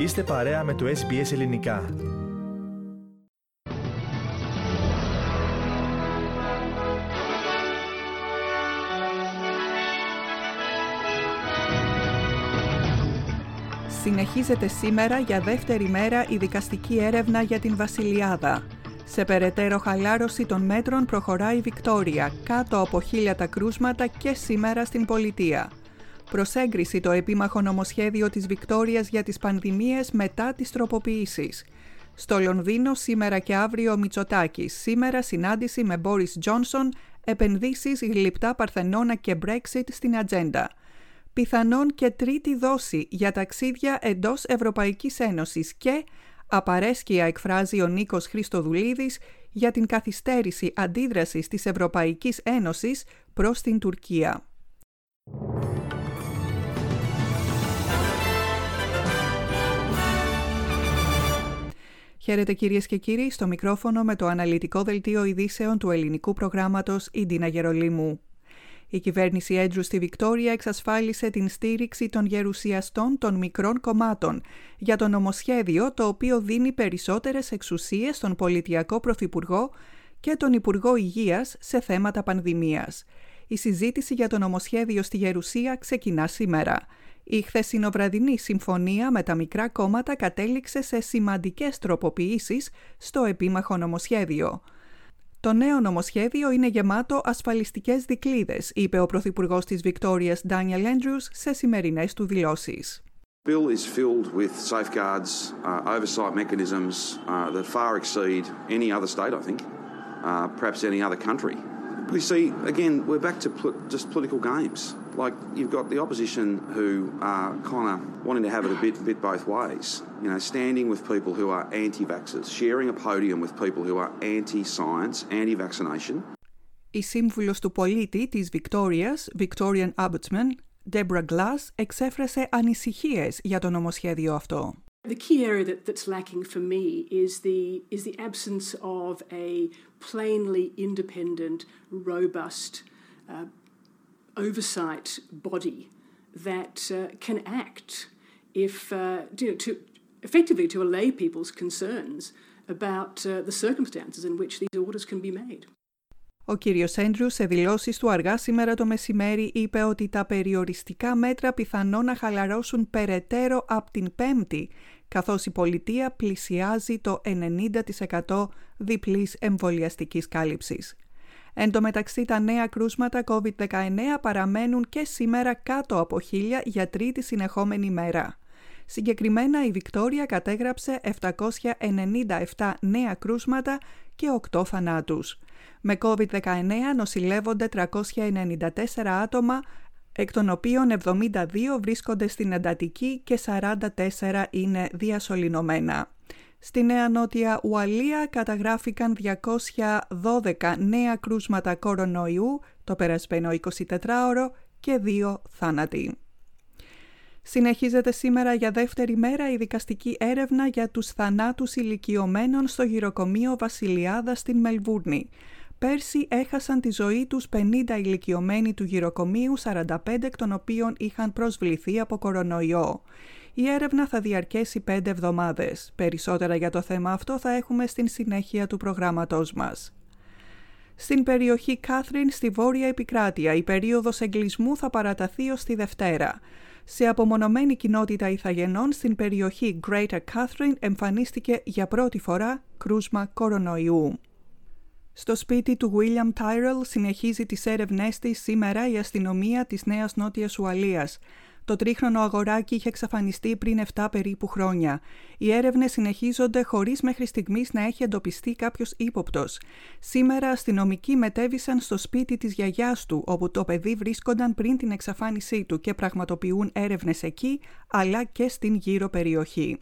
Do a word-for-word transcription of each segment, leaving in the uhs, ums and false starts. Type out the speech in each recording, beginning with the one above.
Είστε παρέα με το Ες Μπι Ες Ελληνικά. Συνεχίζεται σήμερα για δεύτερη μέρα η δικαστική έρευνα για την Βασιλιάδα. Σε περαιτέρω χαλάρωση των μέτρων προχωράει η Βικτόρια, κάτω από χίλια τα κρούσματα και σήμερα στην πολιτεία. Προς έγκριση το επίμαχο νομοσχέδιο της Βικτόριας για τις πανδημίες μετά τις τροποποιήσεις. Στο Λονδίνο σήμερα και αύριο Μητσοτάκης, σήμερα συνάντηση με Μπόρις Τζόνσον, επενδύσεις, γλυπτά Παρθενώνα και Brexit στην ατζέντα. Πιθανόν και τρίτη δόση για ταξίδια εντός Ευρωπαϊκής Ένωσης και απαρέσκεια εκφράζει ο Νίκος Χριστοδουλίδης για την καθυστέρηση αντίδρασης της Ευρωπαϊκής Ένωσης προς την Τουρκία. Χαίρετε κυρίες και κύριοι, στο μικρόφωνο με το αναλυτικό δελτίο ειδήσεων του ελληνικού προγράμματος η Ντίνα Γερολίμου. Η κυβέρνηση Έντρου στη Βικτόρια εξασφάλισε την στήριξη των γερουσιαστών των μικρών κομμάτων για το νομοσχέδιο το οποίο δίνει περισσότερες εξουσίες στον πολιτιακό πρωθυπουργό και τον Υπουργό Υγείας σε θέματα πανδημίας. Η συζήτηση για το νομοσχέδιο στη Γερουσία ξεκινά σήμερα. Η χθεσινοβραδινή συμφωνία με τα μικρά κόμματα κατέληξε σε σημαντικές τροποποιήσεις στο επίμαχο νομοσχέδιο. Το νέο νομοσχέδιο είναι γεμάτο ασφαλιστικές δικλείδες, είπε ο Πρωθυπουργός της Βικτόριας Ντάνιελ Έντρους σε σημερινές του δηλώσεις. The bill is filled with safeguards, uh, oversight mechanisms uh, that far exceed any other state, I think, uh, perhaps any other country. We see, again, we're back to pl- just political games. Like, you've got the opposition who are kind of wanting to have it a bit, bit both ways. You know, standing with people who are anti-vaxxers, sharing a podium with people who are anti-science, anti-vaccination. Η σύμβουλος του πολίτη της Βικτόριας, Victorian Ombudsman, Deborah Glass, εξέφρασε ανησυχίες για το νομοσχέδιο αυτό. The key area that, that's lacking for me is the, is the absence of a plainly independent, robust uh, oversight body that uh, can act if, uh, you know, to, effectively to allay people's concerns about uh, the circumstances in which these orders can be made. Ο κύριος Έντρους σε δηλώσεις του αργά σήμερα το μεσημέρι είπε ότι τα περιοριστικά μέτρα πιθανόν να χαλαρώσουν περαιτέρω από την Πέμπτη, καθώς η πολιτεία πλησιάζει το ενενήντα τοις εκατό διπλής εμβολιαστικής κάλυψης. Εν τω μεταξύ τα νέα κρούσματα κόβιντ δεκαεννέα παραμένουν και σήμερα κάτω από χίλια για τρίτη συνεχόμενη μέρα. Συγκεκριμένα η Βικτόρια κατέγραψε επτακόσια ενενήντα επτά νέα κρούσματα και οκτώ θανάτους. Με κόβιντ δεκαεννέα νοσηλεύονται τριακόσια ενενήντα τέσσερα άτομα, εκ των οποίων εβδομήντα δύο βρίσκονται στην εντατική και σαράντα τέσσερα είναι διασωληνωμένα. Στη Νέα Νότια Ουαλία καταγράφηκαν διακόσια δώδεκα νέα κρούσματα κορονοϊού το περασμένο εικοσιτετράωρο και δύο θάνατοι. Συνεχίζεται σήμερα για δεύτερη μέρα η δικαστική έρευνα για τους θανάτους ηλικιωμένων στο γυροκομείο Βασιλιάδα στην Μελβούρνη. Πέρσι έχασαν τη ζωή τους πενήντα ηλικιωμένοι του γυροκομείου, σαράντα πέντε εκ των οποίων είχαν προσβληθεί από κορονοϊό. Η έρευνα θα διαρκέσει πέντε εβδομάδες. Περισσότερα για το θέμα αυτό θα έχουμε στην συνέχεια του προγράμματός μας. Στην περιοχή Κάθριν στη Βόρεια Επικράτεια η περίοδος εγκλεισμού θα παραταθεί ως τη Δευτέρα. Σε απομονωμένη κοινότητα ηθαγενών στην περιοχή Greater Catherine εμφανίστηκε για πρώτη φορά κρούσμα κορονοϊού. Στο σπίτι του William Tyrrell συνεχίζει τις έρευνές της σήμερα η αστυνομία της Νέας Νότιας Ουαλίας. Το τρίχρονο αγοράκι είχε εξαφανιστεί πριν επτά περίπου χρόνια. Οι έρευνες συνεχίζονται χωρίς μέχρι στιγμής να έχει εντοπιστεί κάποιος ύποπτος. Σήμερα αστυνομικοί μετέβησαν στο σπίτι της γιαγιάς του, όπου το παιδί βρίσκονταν πριν την εξαφάνισή του και πραγματοποιούν έρευνες εκεί, αλλά και στην γύρω περιοχή.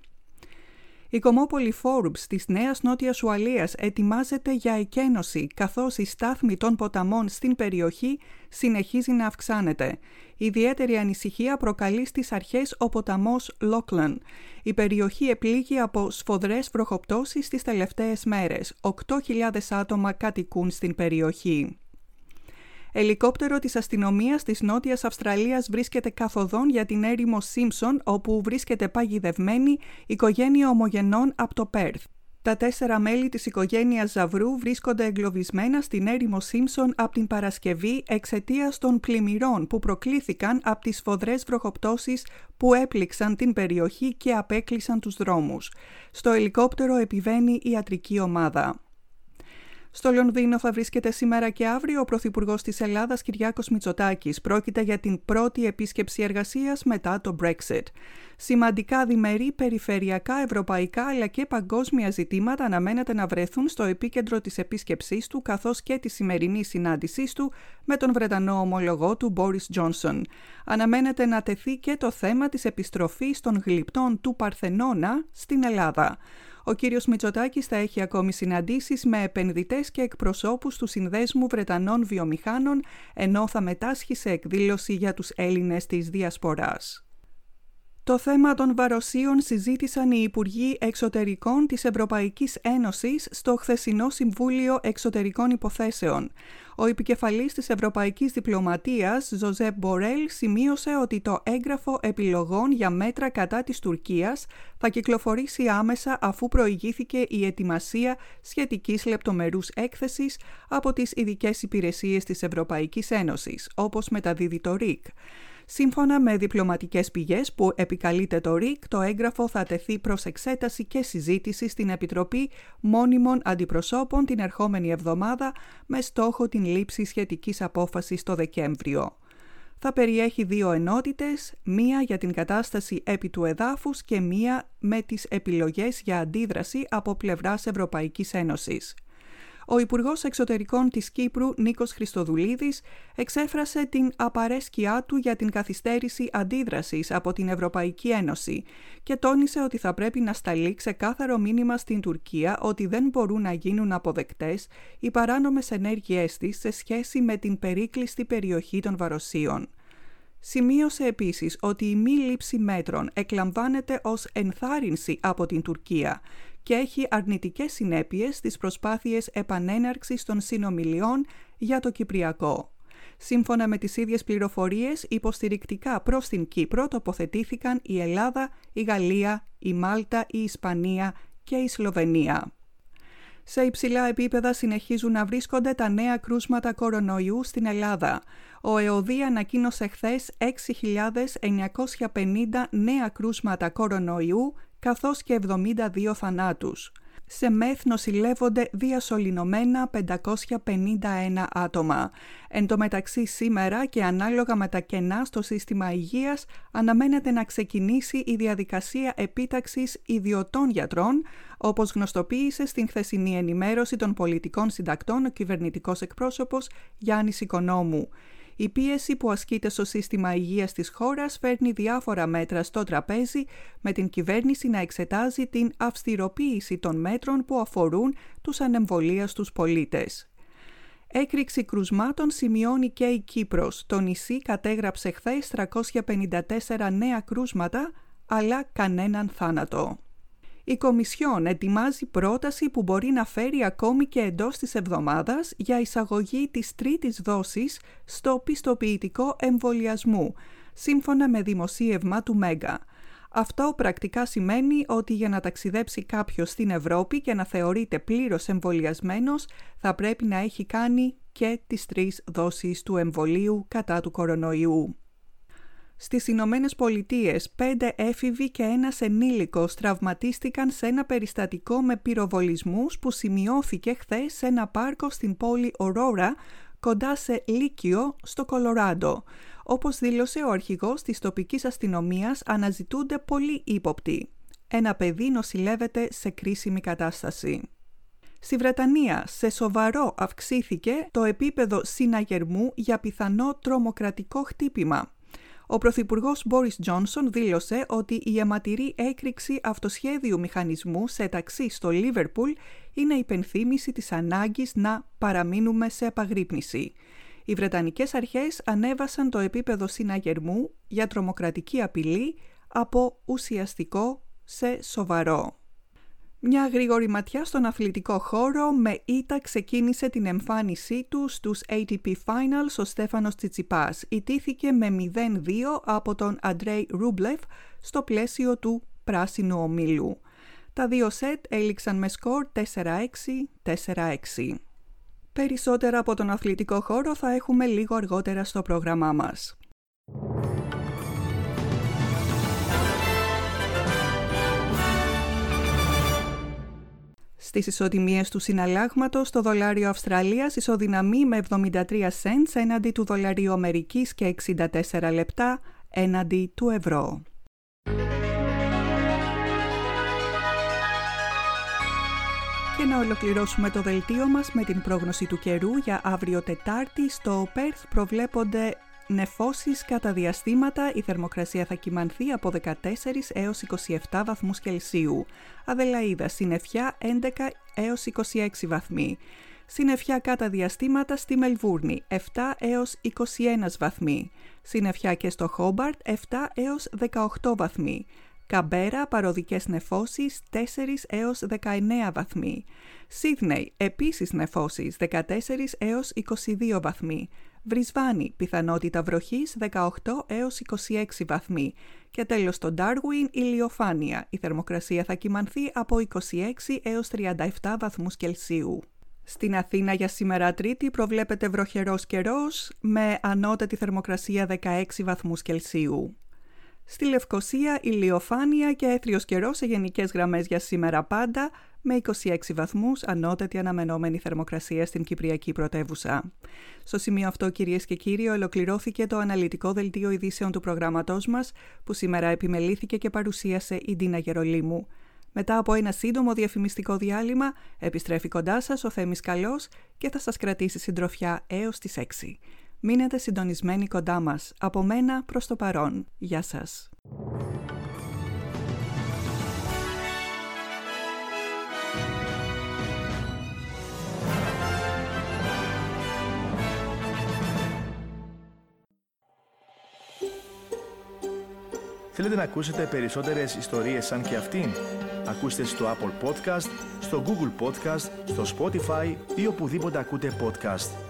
Η κομμόπολη Forbes της Νέας Νότιας Ουαλίας ετοιμάζεται για εκένωση, καθώς η στάθμη των ποταμών στην περιοχή συνεχίζει να αυξάνεται. Ιδιαίτερη ανησυχία προκαλεί στις αρχές ο ποταμός Lachlan. Η περιοχή επλήγει από σφοδρές βροχοπτώσεις τις τελευταίες μέρες. οκτώ χιλιάδες άτομα κατοικούν στην περιοχή. Ελικόπτερο της αστυνομίας της Νότιας Αυστραλίας βρίσκεται καθοδόν για την έρημο Σίμψον, όπου βρίσκεται παγιδευμένη οικογένεια ομογενών από το Πέρθ. Τα τέσσερα μέλη της οικογένειας Ζαβρού βρίσκονται εγκλωβισμένα στην έρημο Σίμψον από την Παρασκευή εξαιτίας των πλημμυρών που προκλήθηκαν από τις σφοδρές βροχοπτώσεις που έπληξαν την περιοχή και απέκλεισαν τους δρόμους. Στο ελικόπτερο επιβαίνει η ιατρική ομάδα. Στο Λονδίνο θα βρίσκεται σήμερα και αύριο ο Πρωθυπουργός της Ελλάδας Κυριάκος Μητσοτάκης. Πρόκειται για την πρώτη επίσκεψη εργασίας μετά το Brexit. Σημαντικά διμερεί, περιφερειακά, ευρωπαϊκά αλλά και παγκόσμια ζητήματα αναμένεται να βρεθούν στο επίκεντρο της επίσκεψής του, καθώς και τη σημερινή συνάντησής του με τον Βρετανό ομολογό του Μπόρις Τζόνσον. Αναμένεται να τεθεί και το θέμα της επιστροφής των γλυπτών του Παρθενώνα στην Ελλάδα. Ο κύριος Μητσοτάκης θα έχει ακόμη συναντήσεις με επενδυτές και εκπροσώπους του Συνδέσμου Βρετανών Βιομηχάνων, ενώ θα μετάσχει σε εκδήλωση για τους Έλληνες της Διασποράς. Το θέμα των βαροσίων συζήτησαν οι Υπουργοί Εξωτερικών της Ευρωπαϊκής Ένωσης στο χθεσινό Συμβούλιο Εξωτερικών Υποθέσεων. Ο επικεφαλής της Ευρωπαϊκής Διπλωματίας, Ζωζέπ Μπορέλ, σημείωσε ότι το έγγραφο επιλογών για μέτρα κατά της Τουρκίας θα κυκλοφορήσει άμεσα αφού προηγήθηκε η ετοιμασία σχετικής λεπτομερούς έκθεσης από τις ειδικές υπηρεσίες της Ευρωπαϊκής Ένωσης, όπως μεταδίδει το ΡΙΚ. Σύμφωνα με διπλωματικές πηγές που επικαλείται το ΡΙΚ, το έγγραφο θα τεθεί προς εξέταση και συζήτηση στην Επιτροπή Μόνιμων Αντιπροσώπων την ερχόμενη εβδομάδα με στόχο την λήψη σχετικής απόφασης το Δεκέμβριο. Θα περιέχει δύο ενότητες, μία για την κατάσταση επί του εδάφους και μία με τις επιλογές για αντίδραση από πλευράς Ευρωπαϊκής Ένωσης. Ο Υπουργός Εξωτερικών της Κύπρου, Νίκος Χριστοδουλίδης, εξέφρασε την απαρέσκειά του για την καθυστέρηση αντίδρασης από την Ευρωπαϊκή Ένωση και τόνισε ότι θα πρέπει να σταλεί ξεκάθαρο μήνυμα στην Τουρκία ότι δεν μπορούν να γίνουν αποδεκτές οι παράνομες ενέργειές της σε σχέση με την περίκλειστη περιοχή των Βαροσίων. Σημείωσε επίσης ότι η μη λήψη μέτρων εκλαμβάνεται ως ενθάρρυνση από την Τουρκία και έχει αρνητικές συνέπειες στις προσπάθειες επανέναρξης των συνομιλιών για το Κυπριακό. Σύμφωνα με τις ίδιες πληροφορίες, υποστηρικτικά προς την Κύπρο τοποθετήθηκαν η Ελλάδα, η Γαλλία, η Μάλτα, η Ισπανία και η Σλοβενία. Σε υψηλά επίπεδα συνεχίζουν να βρίσκονται τα νέα κρούσματα κορονοϊού στην Ελλάδα. Ο ΕΟΔΗ ανακοίνωσε χθες έξι χιλιάδες εννιακόσια πενήντα νέα κρούσματα κορονοϊού, καθώς και εβδομήντα δύο θανάτους. Σε ΜΕΘ νοσηλεύονται διασωληνωμένα πεντακόσια πενήντα ένα άτομα. Εν τω μεταξύ σήμερα και ανάλογα με τα κενά στο σύστημα υγείας αναμένεται να ξεκινήσει η διαδικασία επίταξης ιδιωτών γιατρών, όπως γνωστοποίησε στην χθεσινή ενημέρωση των πολιτικών συντακτών ο κυβερνητικός εκπρόσωπος Γιάννης Οικονόμου. Η πίεση που ασκείται στο σύστημα υγείας της χώρας φέρνει διάφορα μέτρα στο τραπέζι, με την κυβέρνηση να εξετάζει την αυστηροποίηση των μέτρων που αφορούν τους ανεμβολίαστους πολίτες. Έκρηξη κρουσμάτων σημειώνει και η Κύπρος. Το νησί κατέγραψε χθες τριακόσια πενήντα τέσσερα νέα κρούσματα, αλλά κανέναν θάνατο. Η Κομισιόν ετοιμάζει πρόταση που μπορεί να φέρει ακόμη και εντός της εβδομάδας για εισαγωγή της τρίτης δόσης στο πιστοποιητικό εμβολιασμού, σύμφωνα με δημοσίευμα του Μέγκα. Αυτό πρακτικά σημαίνει ότι για να ταξιδέψει κάποιος στην Ευρώπη και να θεωρείται πλήρως εμβολιασμένος, θα πρέπει να έχει κάνει και τις τρεις δόσεις του εμβολίου κατά του κορονοϊού. Στις Ηνωμένες Πολιτείες, πέντε έφηβοι και ένας ενήλικος τραυματίστηκαν σε ένα περιστατικό με πυροβολισμούς που σημειώθηκε χθες σε ένα πάρκο στην πόλη Ορόρα, κοντά σε Λύκειο, στο Κολοράντο. Όπως δήλωσε ο αρχηγός της τοπικής αστυνομίας, αναζητούνται πολλοί ύποπτοι. Ένα παιδί νοσηλεύεται σε κρίσιμη κατάσταση. Στη Βρετανία, σε σοβαρό αυξήθηκε το επίπεδο συναγερμού για πιθανό τρομοκρατικό χτύπημα. Ο Πρωθυπουργός Μπόρις Τζόνσον δήλωσε ότι η αιματηρή έκρηξη αυτοσχέδιου μηχανισμού σε ταξί στο Λίβερπουλ είναι υπενθύμηση της ανάγκης να παραμείνουμε σε επαγρύπνηση. Οι Βρετανικές αρχές ανέβασαν το επίπεδο συναγερμού για τρομοκρατική απειλή από ουσιαστικό σε σοβαρό. Μια γρήγορη ματιά στον αθλητικό χώρο. Με ήττα ξεκίνησε την εμφάνισή του στους έι τι πι Finals ο Στέφανος Τσιτσιπάς. Ιτήθηκε με μηδέν δύο από τον Αντρέι Ρούμπλεφ στο πλαίσιο του πράσινου ομίλου. Τα δύο σετ έληξαν με σκορ τέσσερα έξι τέσσερα έξι. Περισσότερα από τον αθλητικό χώρο θα έχουμε λίγο αργότερα στο πρόγραμμά μας. Στις ισοτιμίες του συναλλάγματος, το δολάριο Αυστραλίας ισοδυναμεί με εβδομήντα τρία σεντς έναντι του δολαρίου Αμερικής και εξήντα τέσσερα λεπτά έναντι του ευρώ. Και να ολοκληρώσουμε το δελτίο μας με την πρόγνωση του καιρού για αύριο Τετάρτη. Στο Πέρθ προβλέπονται νεφώσεις κατά διαστήματα. Η θερμοκρασία θα κυμανθεί από δεκατέσσερα έως είκοσι επτά βαθμούς Κελσίου. Αδελαΐδα, συννεφιά έντεκα έως είκοσι έξι βαθμοί. Συννεφιά κατά διαστήματα στη Μελβούρνη, επτά έως είκοσι ένα βαθμοί. Συννεφιά και στο Χόμπαρτ, επτά έως δεκαοκτώ βαθμοί. Καμπέρα, παροδικές νεφώσεις, τέσσερα έως δεκαεννέα βαθμοί. Σίδνεϊ, επίσης νεφώσεις, δεκατέσσερα έως είκοσι δύο βαθμοί. Βρισβάνη, πιθανότητα βροχής, δεκαοκτώ έως είκοσι έξι βαθμοί. Και τέλος στο Ντάρουιν, ηλιοφάνεια. Η θερμοκρασία θα κυμανθεί από είκοσι έξι έως τριάντα επτά βαθμούς Κελσίου. Στην Αθήνα για σήμερα Τρίτη προβλέπεται βροχερός καιρός με ανώτατη θερμοκρασία δεκαέξι βαθμούς Κελσίου. Στη Λευκοσία ηλιοφάνεια και έθριος καιρός σε γενικές γραμμές για σήμερα πάντα, με είκοσι έξι βαθμούς ανώτατη αναμενόμενη θερμοκρασία στην Κυπριακή πρωτεύουσα. Στο σημείο αυτό, κυρίες και κύριοι, ολοκληρώθηκε το αναλυτικό δελτίο ειδήσεων του προγράμματός μας, που σήμερα επιμελήθηκε και παρουσίασε η Ντίνα Γερολίμου. Μετά από ένα σύντομο διαφημιστικό διάλειμμα, επιστρέφει κοντά σας ο Θέμης Καλός και θα σας κρατήσει συντροφιά έως τις έξι. Μείνετε συντονισμένοι κοντά μας. Από μένα προς το παρόν. Γεια σας. Θέλετε να ακούσετε περισσότερες ιστορίες σαν και αυτήν? Ακούστε στο Apple Podcast, στο Google Podcast, στο Spotify ή οπουδήποτε ακούτε podcast.